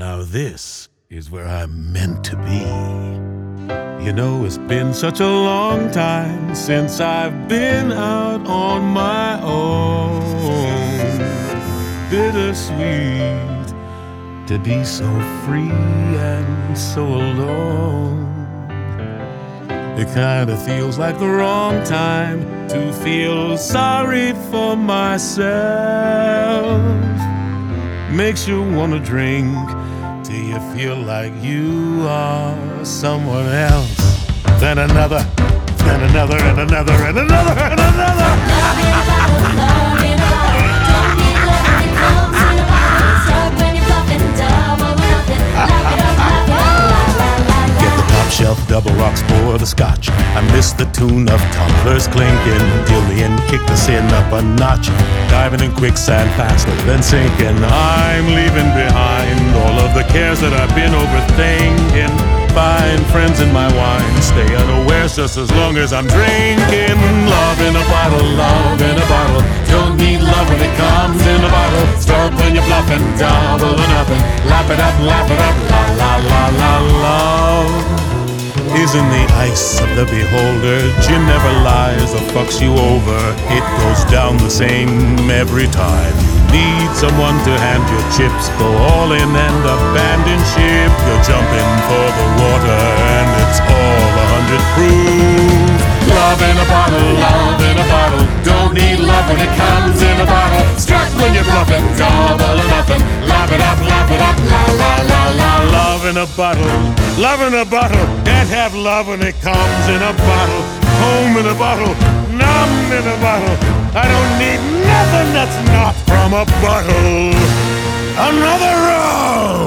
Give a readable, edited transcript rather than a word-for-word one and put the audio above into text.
Now this is where I'm meant to be. You know, it's been such a long time since I've been out on my own. Bittersweet to be so free and so alone. It kinda feels like the wrong time to feel sorry for myself. Makes you wanna drink till you feel like you are someone else. Then another, then another, and another, and another, and another. Love in a bottle, love in a bottle. Don't need love when it comes in a bottle. Stuck when you're bluffing, double or nothing. Lock it up, lock it up, la la la la. Get the top shelf double rocks for the scotch. I miss the tune of tumblers clinking. Dillian kicked the sin up a notch. Diving in quicksand faster than sinking. I'm leaving behind all of the cares that I've been overthinking. Find friends in my wine, stay unawares just as long as I'm drinking. Love in a bottle, love in a bottle. Don't need love when it comes in a bottle. Start when you're bluffing, double or nothing. Lap it up, la la la la. Love is in the ice of the beholder. Gin never lies or fucks you over. It goes down the same every time. Need someone to hand your chips. Go all in and abandon ship. You're jumping for the water and it's all 100 proof. Love in a bottle, love in a bottle. Don't need love when it comes in a bottle. Struck when you're bluffing, double or nothing. Lap it up, la la la la. Love in a bottle, love in a bottle. Can't have love when it comes in a bottle. Home in a bottle, numb in a bottle. I don't need nothing that's not from a bottle. Another round.